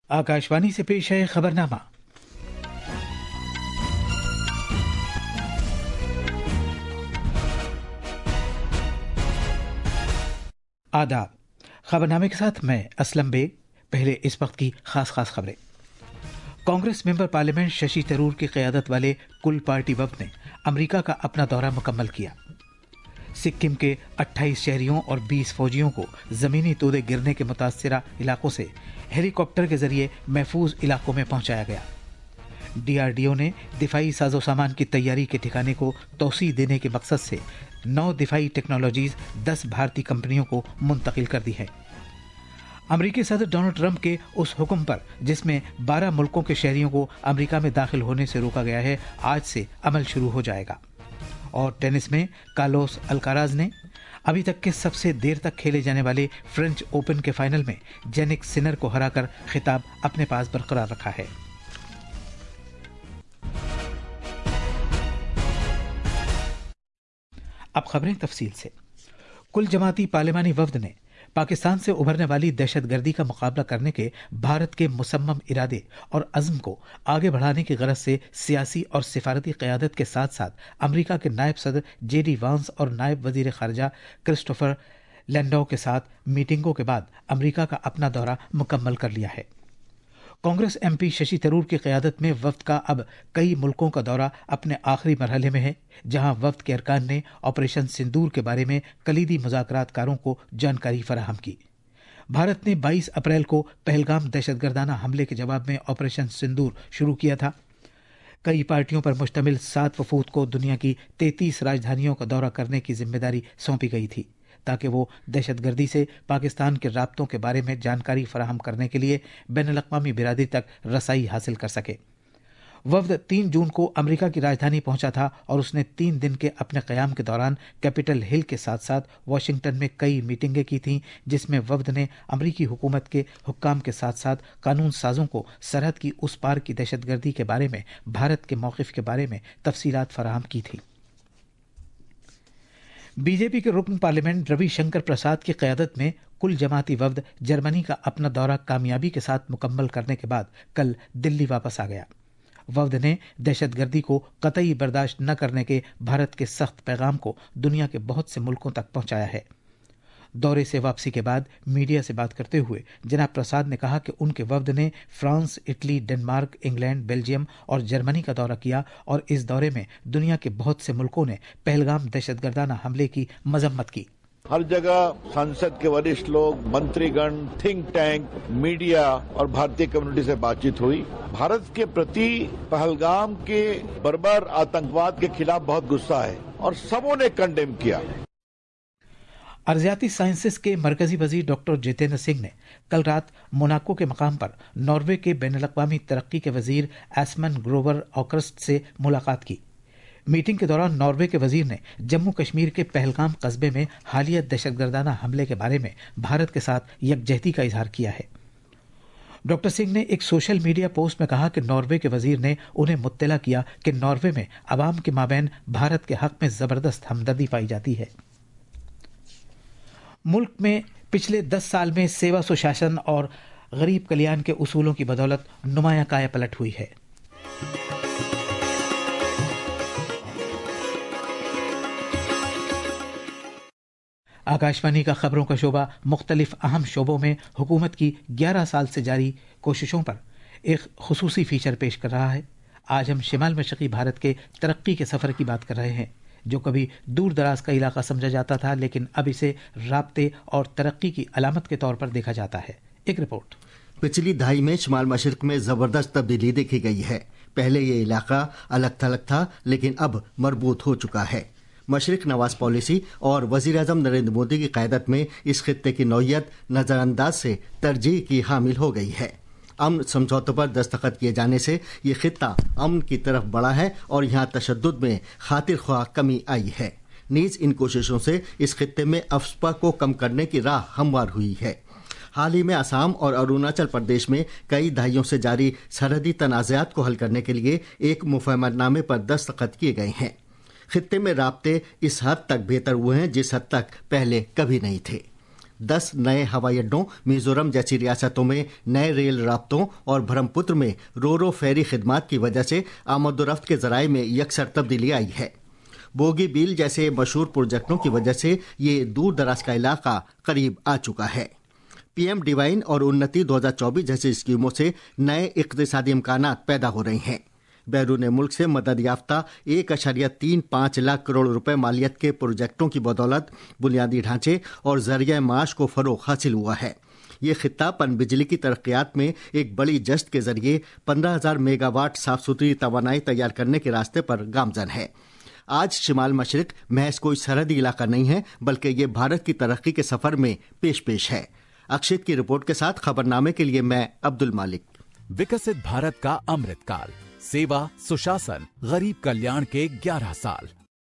आकाशवाणी से पेश है खबरनामा। आदाब। खबरनामे के साथ मैं असलम बेग। पहले इस वक्त की खास खबरें। कांग्रेस मेंबर पार्लियामेंट शशि थरूर की क़यादत वाले कुल पार्टी वफ़द ने अमेरिका का अपना दौरा मुकम्मल किया। सिक्किम के 28 शहरियों और 20 फौजियों को ज़मीनी तोदे गिरने के मुतासरा इलाकों से हेलीकॉप्टर के जरिए महफूज इलाकों में पहुंचाया गया। DRDO ने दिफाई साजो सामान की तैयारी के ठिकाने को तौसी देने के मकसद से 9 दिफाई टेक्नोलॉजीज 10 भारतीय कंपनियों को मुंतकिल कर दी है। अमेरिकी सदर डोनाल्ड ट्रंप के उस हुक्म पर जिसमें 12 मुल्कों के शहरियों को अमेरिका में दाखिल होने से रोका गया है, आज से अमल शुरू हो जाएगा। और टेनिस में कार्लोस अल्काराज ने अभी तक के सबसे देर तक खेले जाने वाले फ्रेंच ओपन के फाइनल में जेनिक सिनर को हराकर खिताब अपने पास बरकरार रखा है। अब खबरें तफसील से। कुल जमाती पार्लिमानी वफद ने पाकिस्तान से उभरने वाली दहशतगर्दी का मुकाबला करने के भारत के मुसम्मम इरादे और अज़्म को आगे बढ़ाने की गरज से सियासी और सिफारती क़यादत के साथ साथ अमेरिका के नायब सदर JD वांस और नायब वज़ीर ख़ारजा क्रिस्टोफर लैंडौ के साथ मीटिंगों के बाद अमेरिका का अपना दौरा मुकम्मल कर लिया है। कांग्रेस MP शशि थरूर की क़यादत में वफ़द का अब कई मुल्कों का दौरा अपने आखिरी मरहले में है, जहां वफ़द के अरकान ने ऑपरेशन सिंदूर के बारे में कलीदी मुज़ाकरातकारों को जानकारी फराहम की। भारत ने 22 अप्रैल को पहलगाम दहशतगर्दाना हमले के जवाब में ऑपरेशन सिंदूर शुरू किया था। कई पार्टियों पर मुश्तमिल 7 वफूद को दुनिया की 33 राजधानियों का दौरा करने की जिम्मेदारी सौंपी गई थी, ताकि वो दहशतगर्दी से पाकिस्तान के राब्तों के बारे में जानकारी फराहम करने के लिए बैनुल-अक़वामी बिरादरी तक रसाई हासिल कर सके। वफ़द 3 जून को अमेरिका की राजधानी पहुंचा था और उसने 3 दिन के अपने क़याम के दौरान कैपिटल हिल के साथ साथ वाशिंगटन में कई मीटिंगें की थीं, जिसमें वफ़द ने अमेरिकी हुकूमत के हुक्काम के साथ साथ कानून साजों को सरहद की उस पार की दहशतगर्दी के बारे में भारत के मौक़िफ़ के बारे में तफसीलात फराहम की थी। बीजेपी के रुकन पार्लियामेंट रविशंकर प्रसाद की क़यादत में कुल जमाती वफ़द जर्मनी का अपना दौरा कामयाबी के साथ मुकम्मल करने के बाद कल दिल्ली वापस आ गया। वफ़द ने दहशतगर्दी को कतई बर्दाश्त न करने के भारत के सख्त पैगाम को दुनिया के बहुत से मुल्कों तक पहुंचाया है। दौरे से वापसी के बाद मीडिया से बात करते हुए जनाब प्रसाद ने कहा कि उनके वफ़द ने France, Italy, Denmark, England, Belgium और जर्मनी का दौरा किया और इस दौरे में दुनिया के बहुत से मुल्कों ने पहलगाम दहशतगर्दाना हमले की मजम्मत की। हर जगह संसद के वरिष्ठ लोग, मंत्रीगण, थिंक टैंक, मीडिया और भारतीय कम्युनिटी से बातचीत हुई। भारत के प्रति पहलगाम के बर्बर आतंकवाद के खिलाफ बहुत गुस्सा है और सबों ने कंडेम किया। अर्जियाती साइंसेस के मरकजी वजीर डॉक्टर जितेंद्र सिंह ने कल रात मोनाको के मकाम पर नॉर्वे के बैनुल-अक़वामी तरक्की के वजीर एस्मन ग्रोवर ऑकर्स्ट से मुलाकात की। मीटिंग के दौरान नॉर्वे के वजीर ने जम्मू कश्मीर के पहलगाम कस्बे में हालिया दहशतगर्दाना हमले के बारे में भारत के साथ यकजहती का इजहार किया है। डॉक्टर सिंह ने एक सोशल मीडिया पोस्ट में कहा कि नॉर्वे के वजीर ने उन्हें मुत्तला किया कि नॉर्वे में अवाम के माबैन भारत के हक में जबरदस्त हमदर्दी पाई जाती है। मुल्क में पिछले 10 साल में सेवा सुशासन और गरीब कल्याण के उसूलों की बदौलत नुमाया काया पलट हुई है। आकाशवाणी का खबरों का शोबा मुख्तलिफ अहम शोबों में हुकूमत की 11 साल से जारी कोशिशों पर एक खुसूसी फीचर पेश कर रहा है। आज हम शिमाल मशरक़ी भारत के तरक्की के सफ़र की बात कर रहे हैं, जो कभी दूर दराज का इलाका समझा जाता था, लेकिन अब इसे राब्ते और तरक्की की अलामत के तौर पर देखा जाता है। एक रिपोर्ट। पिछली दहाई में शिमाल मशरक़ में ज़बरदस्त तब्दीली देखी गई है। पहले ये इलाका अलग थलग था, लेकिन अब मरबूत हो चुका है। मशरक़ नवाज पॉलिसी और वज़ीर आज़म नरेंद्र मोदी की क़यादत में इस खित्ते की नौइयत नज़रअंदाज से तरजीह की हामिल हो गई है। अमन समझौतों पर दस्तखत किए जाने से ये खित्ता अमन की तरफ बढ़ा है और यहाँ तशद्दुद में खातिर ख्वाह कमी आई है। नीज़ इन कोशिशों से इस खित्ते में अफस्पा को कम करने की राह हमवार हुई है। हाल ही में असम और अरुणाचल प्रदेश में कई दहाइयों से जारी सरहदी तनाज़ात को हल करने के लिए एक मुफाहमतनामे पर दस्तखत किए गए हैं। खित्ते में राब्ते इस हद तक बेहतर हुए हैं जिस हद तक पहले कभी नहीं थे। 10 नए हवाई अड्डों, मिजोरम जैसी रियासतों में नए रेल राब्तों और ब्रह्मपुत्र में रो फेरी खिदमात की वजह से आमदोरफ्त के जराये में यकसर तब्दीली आई है। बोगी बील जैसे मशहूर प्रोजेक्टों की वजह से ये दूर दराज का इलाका करीब आ चुका है। पीएम डिवाइन और उन्नति 2024 जैसी स्कीमों से नए इक्तिसादी इम्कानात पैदा हो रहे हैं। बैरून मुल्क से मदद याफ्ता 1.35 लाख करोड़ रुपए मालियत के प्रोजेक्टों की बदौलत बुनियादी ढांचे और जरिया माश को फरोग हासिल हुआ है। ये खित्ता पन बिजली की तरक्यात में एक बड़ी जश्त के जरिए 15,000 मेगावाट साफ सुथरी तवानाई तैयार करने के रास्ते पर गामजन है। आज शिमाल मशरिक महज कोई सरहदी इलाका नहीं है, बल्कि ये भारत की तरक्की के सफर में पेश है। अक्षित की रिपोर्ट के साथ खबरनामे के लिए मैं अब्दुल मालिक। विकसित भारत का अमृतकाल, सेवा, सुशासन, गरीब कल्याण के 11 साल।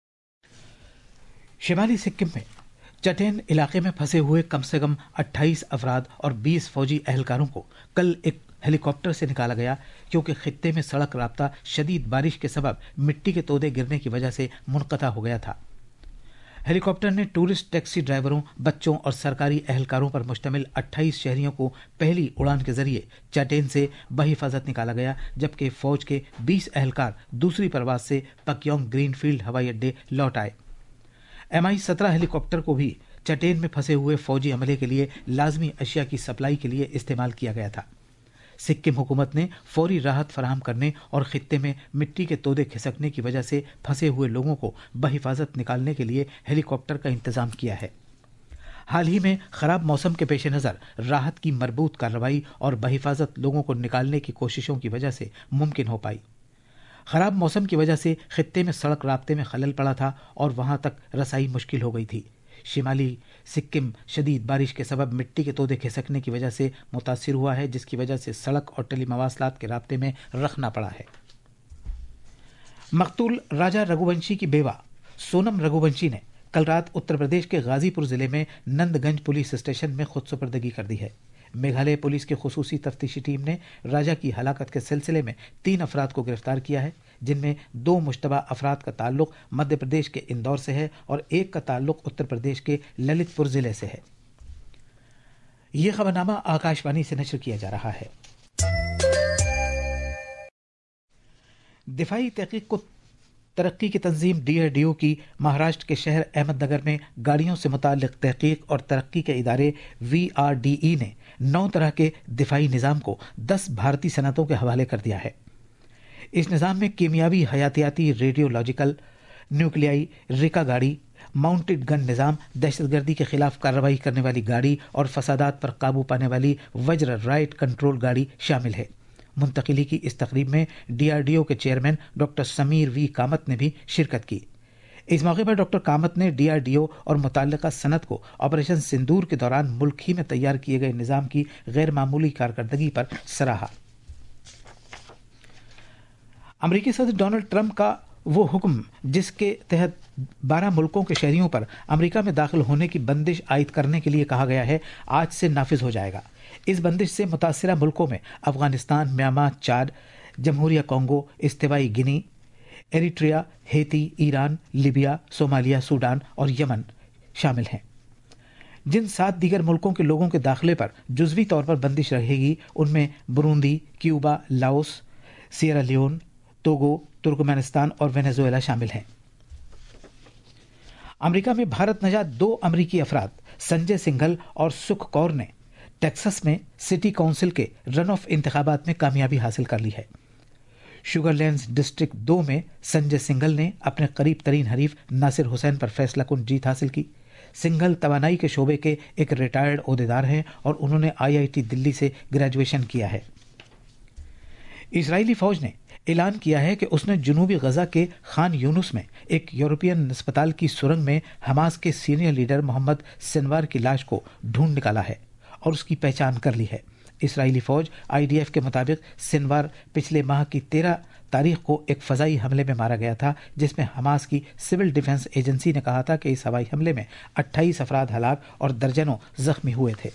शिमाली सिक्किम में चटेन इलाके में फंसे हुए कम से कम 28 अफराद और 20 फौजी एहलकारों को कल एक हेलीकॉप्टर से निकाला गया, क्योंकि खित्ते में सड़क राब्ता शदीद बारिश के सबब मिट्टी के तोदे गिरने की वजह से मुनक़ता हो गया था। हेलीकॉप्टर ने टूरिस्ट टैक्सी ड्राइवरों, बच्चों और सरकारी एहलकारों पर मुश्तमिल 28 शहरियों को पहली उड़ान के जरिए चटेन से बहिफाजत निकाला गया, जबकि फौज के 20 एहलकार दूसरी परवाज से पक्योंग ग्रीनफील्ड हवाई अड्डे लौट आए। MI-17 हेलीकॉप्टर को भी चटेन में फंसे हुए फौजी अमले के लिए लाजमी अशिया की सप्लाई के लिए इस्तेमाल किया गया था। सिक्किम हुकूमत ने फौरी राहत फराहम करने और खित्ते में मिट्टी के तोदे खिसकने की वजह से फंसे हुए लोगों को बहिफाजत निकालने के लिए हेलीकॉप्टर का इंतजाम किया है। हाल ही में खराब मौसम के पेश नज़र राहत की मरबूत कार्रवाई और बहिफाजत लोगों को निकालने की कोशिशों की वजह से मुमकिन हो पाई। खराब मौसम की वजह से खित्ते में सड़क राब्ते में खलल पड़ा था और वहां तक रसाई मुश्किल हो गई थी। शिमाली सिक्किम शदीद बारिश के सबब मिट्टी के तोदे खिसकने की वजह से मुतासिर हुआ है, जिसकी वजह से सड़क और टेलीमवासलात के राब्ते में रखना पड़ा है। मकतूल राजा रघुवंशी की बेवा सोनम रघुवंशी ने कल रात उत्तर प्रदेश के गाजीपुर जिले में नंदगंज पुलिस स्टेशन में खुद सुपर्दगी कर दी है। मेघालय पुलिस की खुसूसी तफ्तीशी टीम ने राजा की हलाकत के सिलसिले में 3 अफराद को गिरफ्तार किया है, जिनमें 2 मुश्तबा अफराद का ताल्लुक मध्य प्रदेश के इंदौर से है और एक का ताल्लुक उत्तर प्रदेश के ललितपुर जिले से है। यह खबरनामा आकाशवाणी से नशर किया जा रहा है। दिफाई तहकीक को तरक्की की तंजीम DRDO की महाराष्ट्र के शहर अहमदनगर में गाड़ियों से मुताल्लिक तहकीक और तरक्की के इदारे VRDE ने 9 तरह के दिफाई निज़ाम को 10 भारतीय सनतों के हवाले कर दिया है। इस निज़ाम में कीमियावी, हयातियाती, रेडियोलॉजिकल, न्यूक्लियाई, रिका गाड़ी, माउंटेड गन निज़ाम, दहशतगर्दी के खिलाफ कार्रवाई करने वाली गाड़ी और फसादात पर काबू पाने वाली वज्र राइट कंट्रोल गाड़ी शामिल है। मुंतकिली की इस तकरीब में DRDO के chairman doctor Sameer V Kamat ने भी शिरकत की। इस मौके पर डॉक्टर कामत ने DRDO और मुताल्लिका सनत को ऑपरेशन सिंदूर के दौरान मुल्क ही में तैयार किए गए निज़ाम की गैर मामूली कारकर्दगी पर सराहा। अमरीकी सदर डोनाल्ड ट्रंप का वो हुक्म जिसके तहत 12 मुल्कों के शहरियों पर अमेरिका में दाखिल होने की बंदिश आयद करने के लिए कहा गया है, आज से नाफिज हो जाएगा। इस बंदिश से मुतासिरा मुल्कों में अफगानिस्तान, म्यांमार, चाद, जमहूरिया कोंगो, इस्तेवाई Guinea, Eritrea, Haiti, Iran, Libya, Somalia, Sudan और यमन शामिल हैं। जिन 7 दीगर मुल्कों के लोगों के दाखिले पर जुज़वी तौर पर बंदिश रहेगी, उनमें Burundi, Cuba, Laos, Sierra Leone, Togo, Turkmenistan और वेनेजुएला शामिल हैं। अमेरिका में भारत नजात 2 अमेरिकी अफराद संजय सिंघल और सुख कौर ने टेक्सास में सिटी काउंसिल के रन ऑफ इंतखाबात में कामयाबी हासिल कर ली है। शुगरलैंड्स डिस्ट्रिक्ट 2 में संजय सिंघल ने अपने करीब तरीन हरीफ नासिर हुसैन पर फैसला कुन जीत हासिल की। सिंघल तवानाई के शोबे के एक रिटायर्ड ओहदेदार हैं और उन्होंने IIT दिल्ली से ग्रेजुएशन किया है। इजरायली फौज ने ऐलान किया है कि उसने जनूबी गजा के खान यूनुस में एक यूरोपियन अस्पताल की सुरंग में हमास के सीनियर लीडर मोहम्मद सिनवार की लाश को ढूंढ निकाला है और उसकी पहचान कर ली है। इस्राएली फौज IDF के मुताबिक सिनवार पिछले माह की 13 तारीख को एक फजाई हमले में मारा गया था, जिसमें हमास की सिविल डिफेंस एजेंसी ने कहा था कि इस हवाई हमले में 28 अफराद हलाक और दर्जनों जख्मी हुए थे।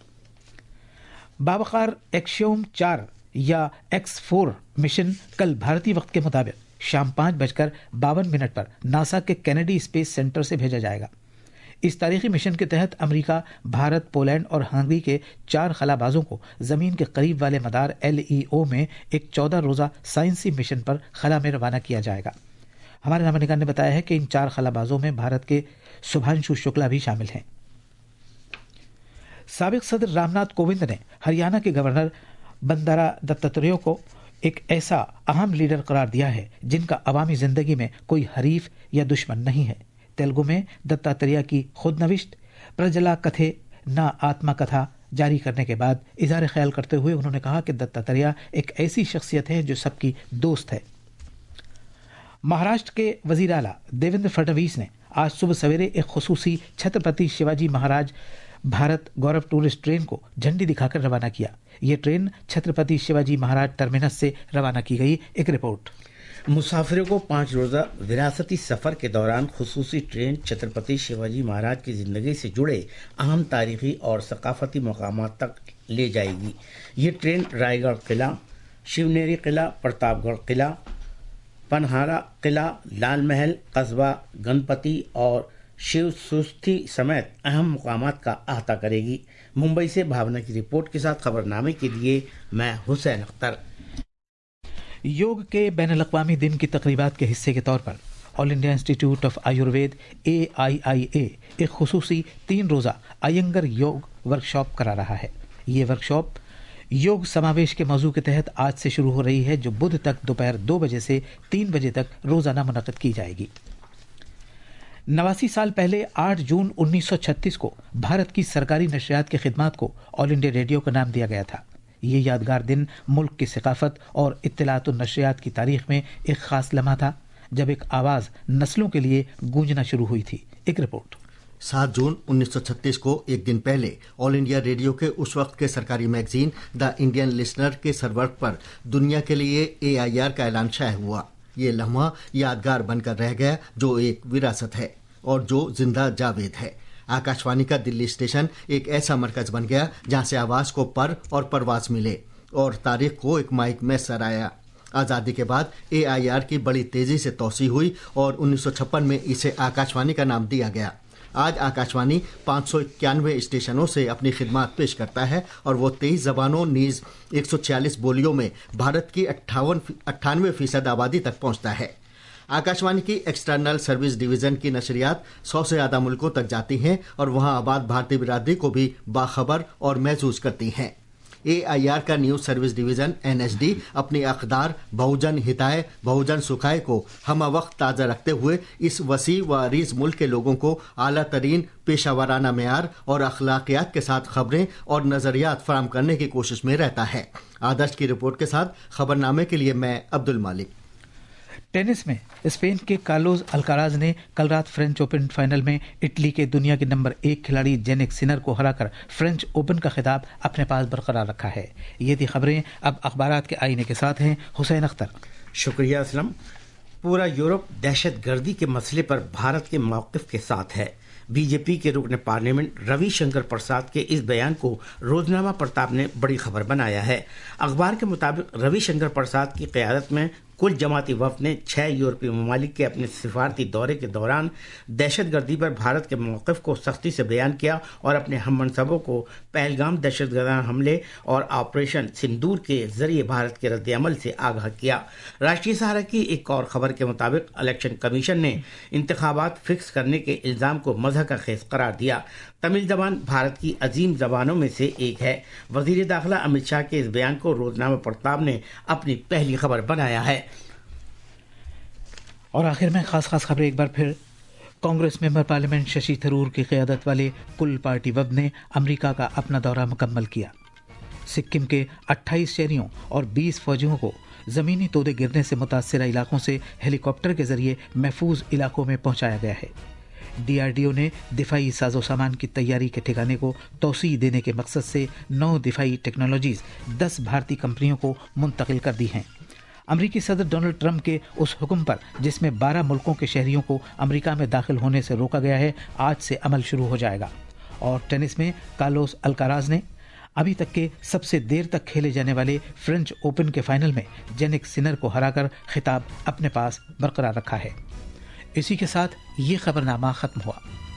बावकार एक्शियोम 4 या X4 मिशन कल भारतीय वक्त के मुताबिक शाम 5:52 पर नासा के कैनेडी स्पेस सेंटर से भेजा जाएगा। इस तारीखी मिशन के तहत अमेरिका, भारत, पोलैंड और हंगरी के 4 खलाबाजों को जमीन के करीब वाले मदार LEO में एक 14 रोजा साइंसी मिशन पर खला में रवाना किया जाएगा। हमारे नामानिका ने बताया है कि इन 4 खलाबाजों में भारत के शुभांशु शुक्ला भी शामिल हैं। साबिक सदर रामनाथ कोविंद ने हरियाणा के गवर्नर बंडारा दत्तात्रेय को एक ऐसा अहम लीडर करार दिया है जिनका अवामी जिंदगी में कोई हरीफ या दुश्मन नहीं है। तेलुगु में दत्तात्रेय की खुदनविश्त प्रजला कथे न आत्मकथा जारी करने के बाद इजहार ख्याल करते हुए उन्होंने कहा कि दत्तात्रेय एक ऐसी शख्सियत है जो सबकी दोस्त है। महाराष्ट्र के वजीर आला देवेंद्र फडणवीस ने आज सुबह सवेरे एक खुसूसी छत्रपति शिवाजी महाराज भारत गौरव टूरिस्ट ट्रेन को झंडी दिखाकर रवाना किया। ये ट्रेन छत्रपति शिवाजी महाराज टर्मिनस से रवाना की गई। एक रिपोर्ट। मुसाफिरों को 5 रोजा विरासती सफर के दौरान खुसूसी ट्रेन छत्रपति शिवाजी महाराज की जिंदगी से जुड़े अहम तारीखी और सकाफती मकामात तक ले जाएगी। ये ट्रेन रायगढ़ किला, शिवनेरी किला, प्रतापगढ़ किला, पनहारा किला, लाल महल, कस्बा गणपति और शिव सुस्थि समेत अहम मुकामात का अहाता करेगी। मुंबई से भावना की रिपोर्ट के साथ खबरनामे के लिए मैं हुसैन अख्तर। योग के बैनुल-अक़वामी दिन की तकरीबात के हिस्से के तौर पर All India Institute of Ayurveda AIIA एक खुसूसी 3 रोजा अयंगर योग वर्कशॉप करा रहा है। ये वर्कशॉप योग समावेश के मौजू के तहत आज से शुरू हो रही है, जो बुध तक दोपहर 2 बजे से 3 बजे तक रोजाना मुनक़्क़िद की जाएगी। 89 साल पहले 8 जून 1936 को भारत की सरकारी नशरियात की खिदमत को ऑल इंडिया रेडियो का नाम दिया गया था। ये यादगार दिन मुल्क की सकाफत और इत्तलात और नशरियात की तारीख में एक खास लम्हा था, जब एक आवाज़ नस्लों के लिए गूंजना शुरू हुई थी। एक रिपोर्ट। 7 जून 1936 को एक दिन पहले ऑल इंडिया रेडियो के उस वक्त के सरकारी मैगजीन द इंडियन लिसनर के सरवर्क पर दुनिया के लिए AIR का ऐलान शाया हुआ। ये लम्हा यादगार बनकर रह गया, जो एक विरासत है और जो जिंदा जावेद है। आकाशवाणी का दिल्ली स्टेशन एक ऐसा मरकज बन गया जहां से आवाज़ को पर और परवाज मिले और तारीख को एक माइक में सराया। आज़ादी के बाद AIR की बड़ी तेजी से तोसी हुई और 1956 में इसे आकाशवाणी का नाम दिया गया। आज आकाशवाणी 591 स्टेशनों से अपनी खिदमत पेश करता है और वो 23 जबानों नीज 146 बोलियों में भारत की 98% आबादी तक पहुंचता है। आकाशवाणी की एक्सटर्नल सर्विस डिवीजन की नशरियात 100 से ज़्यादा मुल्कों तक जाती हैं और वहां आबाद भारतीय बिरादरी को भी बाखबर और महसूस करती हैं। AIR का न्यूज़ सर्विस डिवीजन NSD अपनी अक़दार बहुजन हिताय बहुजन सुखाय को हम वक्त ताज़ा रखते हुए इस वसी व अरीज़ मुल्क के लोगों को आला तरीन पेशावराना मेयार और अखलाकियात के साथ खबरें और नज़रियात फराहम करने की कोशिश में रहता है। आदर्श की रिपोर्ट के साथ खबरनामे के लिए मैं अब्दुल मालिक। टेनिस में स्पेन के कार्लोस अल्काराज ने कल रात फ्रेंच ओपन फाइनल में इटली के दुनिया के नंबर 1 खिलाड़ी जेनिक सिनर को हराकर फ्रेंच ओपन का खिताब अपने पास बरकरार रखा है। ये थी खबरें। अब अखबारात के आईने के साथ हैं हुसैन अख्तर। शुक्रिया असलम। पूरा यूरोप दहशतगर्दी के मसले पर भारत के मौक़िफ़ के साथ है। बीजेपी के रुकन पार्लियामेंट रविशंकर प्रसाद के इस बयान को रोजनामा प्रताप ने बड़ी खबर बनाया है। अखबार के मुताबिक रविशंकर प्रसाद की क़यादत में कुल जमाती वफ़द ने 6 यूरोपीय ममालिक के अपने सिफारती दौरे के दौरान दहशतगर्दी पर भारत के मौक़िफ़ को सख्ती से बयान किया और अपने हम मनसबों को पहलगाम दहशतगर्दाना हमले और ऑपरेशन सिंदूर के जरिए भारत के रद्द-ए-अमल से आगाह किया। राष्ट्रीय सहारा की एक और खबर के मुताबिक इलेक्शन कमीशन ने इंतखाबात फिक्स करने के इल्ज़ाम को मज़हब का खेस करार दिया। तमिल ज़बान भारत की अजीम ज़बानों में से एक है। वज़ीर दाखिला अमित शाह के इस बयान को रोजनामा प्रताप ने अपनी पहली खबर बनाया है। और आखिर में खास खबरें एक बार फिर। कांग्रेस मेंबर पार्लियामेंट शशि थरूर की क़यादत वाले कुल पार्टी वफ़द ने अमेरिका का अपना दौरा मुकम्मल किया। सिक्किम के 28 शहरियों और 20 फौजियों को ज़मीनी तोदे गिरने से मुतासर इलाकों से हेलीकॉप्टर के जरिए महफूज इलाकों में पहुंचाया गया है। DRDO ने दिफाई साजो सामान की तैयारी के ठिकाने को तोसी देने के मकसद से 9 दिफाई टेक्नोलॉजीज 10 भारतीय कंपनियों को मुंतकिल कर दी हैं। अमरीकी सदर डोनाल्ड ट्रंप के उस हुक्म पर जिसमें 12 मुल्कों के शहरियों को अमेरिका में दाखिल होने से रोका गया है, आज से अमल शुरू हो जाएगा। और टेनिस में कार्लोस अल्काराज ने अभी तक के सबसे देर तक खेले जाने वाले फ्रेंच ओपन के फाइनल में जेनिक सिनर को हराकर खिताब अपने पास बरकरार रखा है। इसी के साथ ये खबरनामा खत्म हुआ।